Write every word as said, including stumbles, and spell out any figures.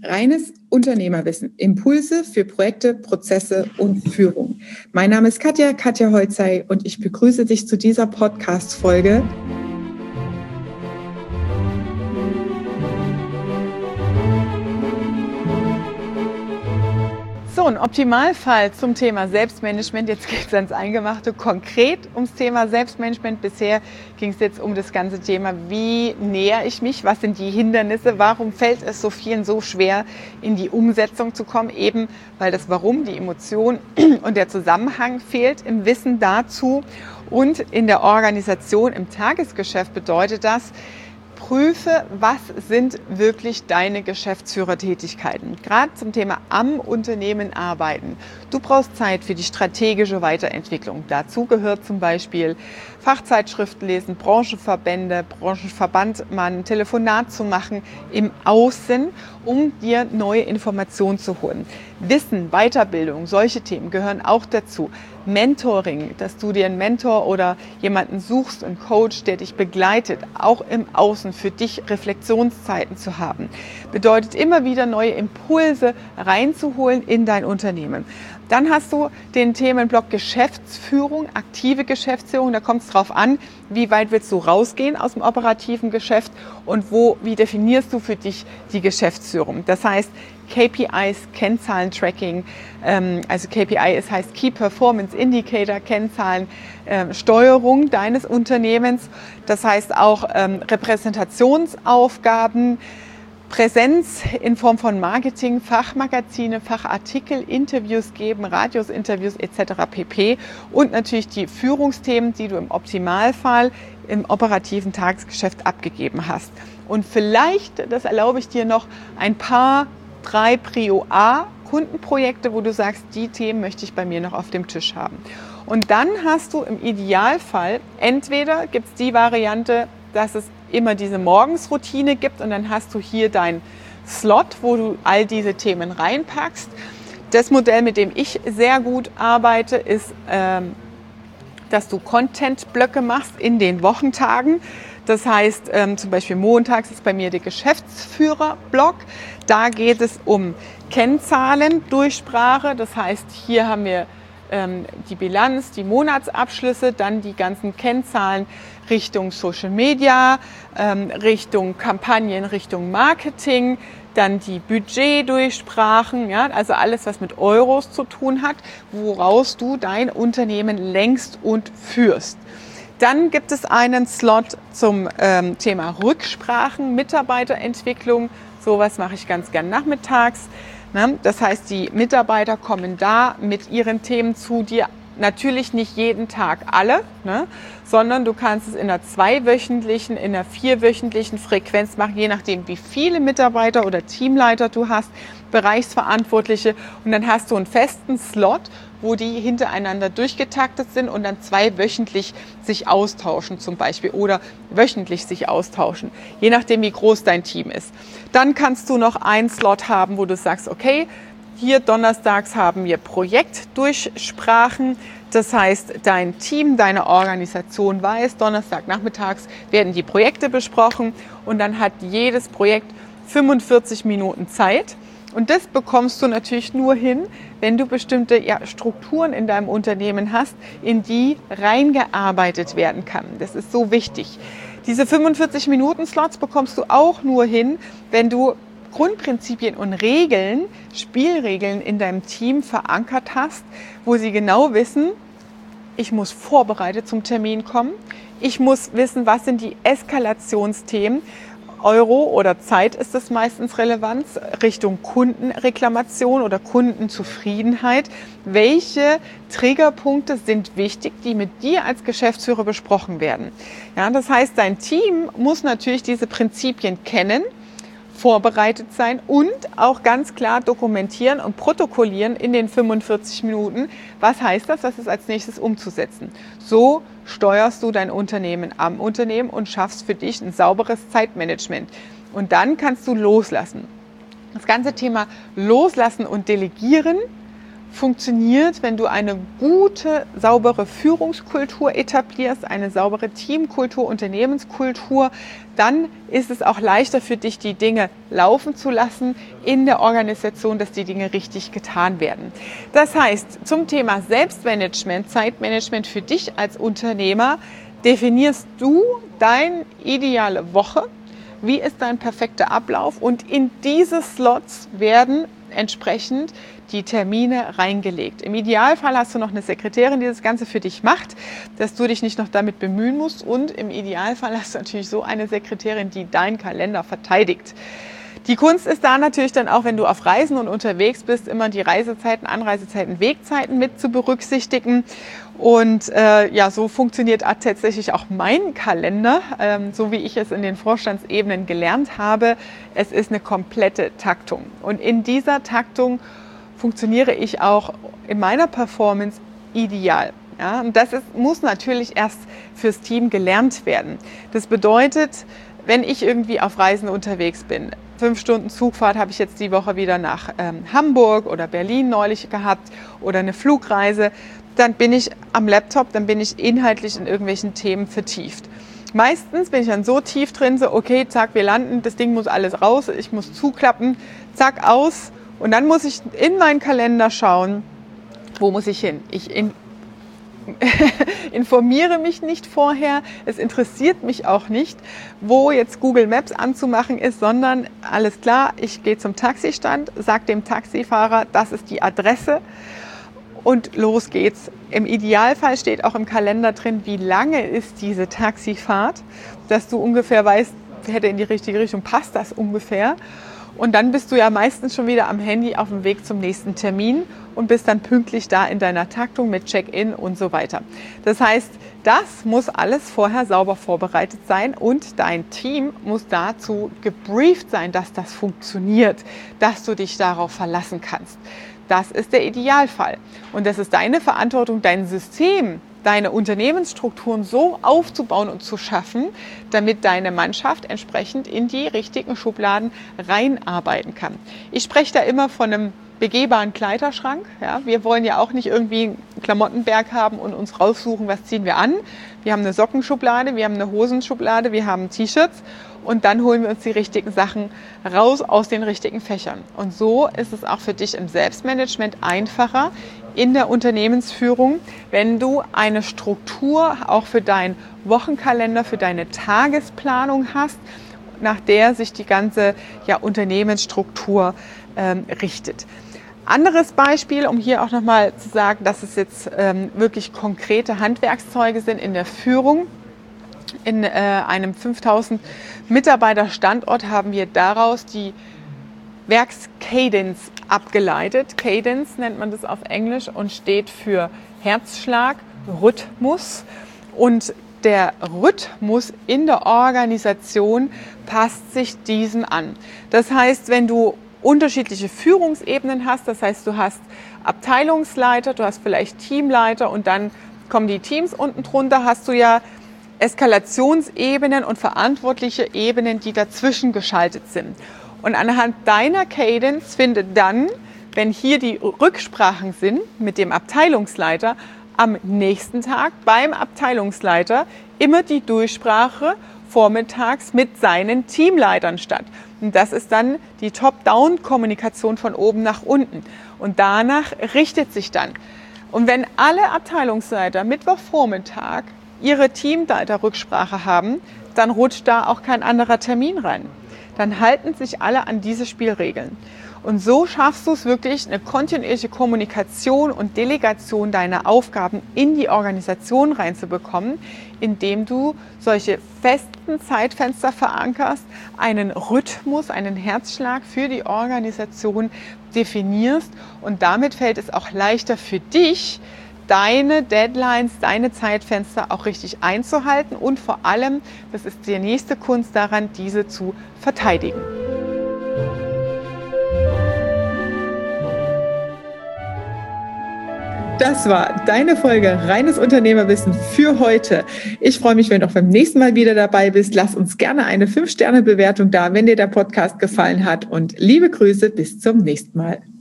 Reines Unternehmerwissen, Impulse für Projekte, Prozesse und Führung. Mein Name ist Katja, Katja Holzei und ich begrüße dich zu dieser Podcast-Folge. So, ein Optimalfall zum Thema Selbstmanagement. Jetzt geht es ans Eingemachte, konkret ums Thema Selbstmanagement. Bisher ging es jetzt um das ganze Thema, wie nähere ich mich, was sind die Hindernisse, warum fällt es so vielen so schwer, in die Umsetzung zu kommen, eben weil das Warum, die Emotion und der Zusammenhang fehlt im Wissen dazu. Und in der Organisation, im Tagesgeschäft bedeutet das, prüfe, was sind wirklich deine Geschäftsführertätigkeiten. Gerade zum Thema am Unternehmen arbeiten. Du brauchst Zeit für die strategische Weiterentwicklung. Dazu gehört zum Beispiel Fachzeitschriften lesen, Branchenverbände, Branchenverband, mal ein Telefonat zu machen im Außen, um dir neue Informationen zu holen. Wissen, Weiterbildung, solche Themen gehören auch dazu. Mentoring, dass du dir einen Mentor oder jemanden suchst, einen Coach, der dich begleitet, auch im Außen für dich Reflexionszeiten zu haben, bedeutet immer wieder neue Impulse reinzuholen in dein Unternehmen. Dann hast du den Themenblock Geschäftsführung, aktive Geschäftsführung. Da kommt es drauf an, wie weit willst du rausgehen aus dem operativen Geschäft und wo, wie definierst du für dich die Geschäftsführung. Das heißt, K P Is, Kennzahlen-Tracking, ähm, also K P I, es heißt Key Performance Indicator, Kennzahlen, ähm, Steuerung deines Unternehmens. Das heißt auch ähm, Repräsentationsaufgaben, Präsenz in Form von Marketing, Fachmagazine, Fachartikel, Interviews geben, Radiusinterviews et cetera pp. Und natürlich die Führungsthemen, die du im Optimalfall im operativen Tagesgeschäft abgegeben hast. Und vielleicht, das erlaube ich dir noch, ein paar, drei Prio A Kundenprojekte, wo du sagst, die Themen möchte ich bei mir noch auf dem Tisch haben. Und dann hast du im Idealfall, entweder gibt es die Variante, dass es immer diese Morgensroutine gibt und dann hast du hier deinen Slot, wo du all diese Themen reinpackst. Das Modell, mit dem ich sehr gut arbeite, ist, ähm, dass du Content-Blöcke machst in den Wochentagen. Das heißt, ähm, zum Beispiel montags ist bei mir der Geschäftsführer-Block. Da geht es um Kennzahlen, Durchsprache. Das heißt, hier haben wir ähm, die Bilanz, die Monatsabschlüsse, dann die ganzen Kennzahlen Richtung Social Media, ähm, Richtung Kampagnen, Richtung Marketing, dann die Budgetdurchsprachen, ja, also alles, was mit Euros zu tun hat, woraus du dein Unternehmen lenkst und führst. Dann gibt es einen Slot zum ähm, Thema Rücksprachen, Mitarbeiterentwicklung. Sowas mache ich ganz gern nachmittags. Ne? Das heißt, die Mitarbeiter kommen da mit ihren Themen zu dir. Natürlich nicht jeden Tag alle, ne? Sondern du kannst es in einer zweiwöchentlichen, in einer vierwöchentlichen Frequenz machen, je nachdem, wie viele Mitarbeiter oder Teamleiter du hast, Bereichsverantwortliche. Und dann hast du einen festen Slot, wo die hintereinander durchgetaktet sind und dann zweiwöchentlich sich austauschen zum Beispiel oder wöchentlich sich austauschen, je nachdem, wie groß dein Team ist. Dann kannst du noch einen Slot haben, wo du sagst, okay, hier donnerstags haben wir Projektdurchsprachen. Das heißt, dein Team, deine Organisation weiß, Donnerstagnachmittags werden die Projekte besprochen und dann hat jedes Projekt fünfundvierzig Minuten Zeit. Und das bekommst du natürlich nur hin, wenn du bestimmte ja, Strukturen in deinem Unternehmen hast, in die reingearbeitet werden kann. Das ist so wichtig. Diese fünfundvierzig Minuten Slots bekommst du auch nur hin, wenn du Grundprinzipien und Regeln, Spielregeln in deinem Team verankert hast, wo sie genau wissen, ich muss vorbereitet zum Termin kommen, ich muss wissen, was sind die Eskalationsthemen, Euro oder Zeit ist das meistens relevant, Richtung Kundenreklamation oder Kundenzufriedenheit. Welche Triggerpunkte sind wichtig, die mit dir als Geschäftsführer besprochen werden? Ja, das heißt, dein Team muss natürlich diese Prinzipien kennen, vorbereitet sein und auch ganz klar dokumentieren und protokollieren in den fünfundvierzig Minuten. Was heißt das? Was ist als nächstes umzusetzen? So steuerst du dein Unternehmen am Unternehmen und schaffst für dich ein sauberes Zeitmanagement. Und dann kannst du loslassen. Das ganze Thema Loslassen und Delegieren funktioniert, wenn du eine gute, saubere Führungskultur etablierst, eine saubere Teamkultur, Unternehmenskultur. Dann ist es auch leichter für dich, die Dinge laufen zu lassen in der Organisation, dass die Dinge richtig getan werden. Das heißt, zum Thema Selbstmanagement, Zeitmanagement für dich als Unternehmer, definierst du deine ideale Woche. Wie ist dein perfekter Ablauf? Und in diese Slots werden entsprechend die Termine reingelegt. Im Idealfall hast du noch eine Sekretärin, die das Ganze für dich macht, dass du dich nicht noch damit bemühen musst. Und im Idealfall hast du natürlich so eine Sekretärin, die deinen Kalender verteidigt. Die Kunst ist da natürlich dann auch, wenn du auf Reisen und unterwegs bist, immer die Reisezeiten, Anreisezeiten, Wegzeiten mit zu berücksichtigen. Und äh, ja, so funktioniert tatsächlich auch mein Kalender, ähm, so wie ich es in den Vorstandsebenen gelernt habe. Es ist eine komplette Taktung. Und in dieser Taktung funktioniere ich auch in meiner Performance ideal. Ja, und das ist, muss natürlich erst fürs Team gelernt werden. Das bedeutet, wenn ich irgendwie auf Reisen unterwegs bin, fünf Stunden Zugfahrt habe ich jetzt die Woche wieder nach ähm, Hamburg oder Berlin neulich gehabt oder eine Flugreise, dann bin ich am Laptop, dann bin ich inhaltlich in irgendwelchen Themen vertieft. Meistens bin ich dann so tief drin, so okay, zack, wir landen, das Ding muss alles raus, ich muss zuklappen, zack, aus. Und dann muss ich in meinen Kalender schauen, wo muss ich hin? Ich in, informiere mich nicht vorher, es interessiert mich auch nicht, wo jetzt Google Maps anzumachen ist, sondern alles klar, ich gehe zum Taxistand, sage dem Taxifahrer, das ist die Adresse und los geht's. Im Idealfall steht auch im Kalender drin, wie lange ist diese Taxifahrt, dass du ungefähr weißt, hätte in die richtige Richtung, passt das ungefähr. Und dann bist du ja meistens schon wieder am Handy auf dem Weg zum nächsten Termin und bist dann pünktlich da in deiner Taktung mit Check-in und so weiter. Das heißt, das muss alles vorher sauber vorbereitet sein und dein Team muss dazu gebrieft sein, dass das funktioniert, dass du dich darauf verlassen kannst. Das ist der Idealfall. Und das ist deine Verantwortung, dein System, deine Unternehmensstrukturen so aufzubauen und zu schaffen, damit deine Mannschaft entsprechend in die richtigen Schubladen reinarbeiten kann. Ich spreche da immer von einem begehbaren Kleiderschrank. Ja, wir wollen ja auch nicht irgendwie einen Klamottenberg haben und uns raussuchen, was ziehen wir an. Wir haben eine Sockenschublade, wir haben eine Hosenschublade, wir haben T-Shirts und dann holen wir uns die richtigen Sachen raus aus den richtigen Fächern. Und so ist es auch für dich im Selbstmanagement einfacher in der Unternehmensführung, wenn du eine Struktur auch für deinen Wochenkalender, für deine Tagesplanung hast, nach der sich die ganze ja, Unternehmensstruktur ähm, richtet. Anderes Beispiel, um hier auch nochmal zu sagen, dass es jetzt ähm, wirklich konkrete Handwerkszeuge sind in der Führung. In äh, einem fünftausend Mitarbeiter Standort haben wir daraus die Werkskadence abgeleitet. Cadence nennt man das auf Englisch und steht für Herzschlag, Rhythmus. Und der Rhythmus in der Organisation passt sich diesem an. Das heißt, wenn du unterschiedliche Führungsebenen hast, das heißt, du hast Abteilungsleiter, du hast vielleicht Teamleiter und dann kommen die Teams unten drunter, hast du ja Eskalationsebenen und verantwortliche Ebenen, die dazwischen geschaltet sind. Und anhand deiner Cadence findet dann, wenn hier die Rücksprachen sind mit dem Abteilungsleiter, am nächsten Tag beim Abteilungsleiter immer die Durchsprache vormittags mit seinen Teamleitern statt. Und das ist dann die Top-Down-Kommunikation von oben nach unten. Und danach richtet sich dann. Und wenn alle Abteilungsleiter Mittwochvormittag ihre Teamleiter-Rücksprache haben, dann rutscht da auch kein anderer Termin rein. Dann halten sich alle an diese Spielregeln. Und so schaffst du es wirklich, eine kontinuierliche Kommunikation und Delegation deiner Aufgaben in die Organisation reinzubekommen, indem du solche festen Zeitfenster verankerst, einen Rhythmus, einen Herzschlag für die Organisation definierst. Und damit fällt es auch leichter für dich, deine Deadlines, deine Zeitfenster auch richtig einzuhalten und vor allem, das ist die nächste Kunst daran, diese zu verteidigen. Das war deine Folge Reines Unternehmerwissen für heute. Ich freue mich, wenn du auch beim nächsten Mal wieder dabei bist. Lass uns gerne eine fünf Sterne Bewertung da, wenn dir der Podcast gefallen hat. Und liebe Grüße, bis zum nächsten Mal.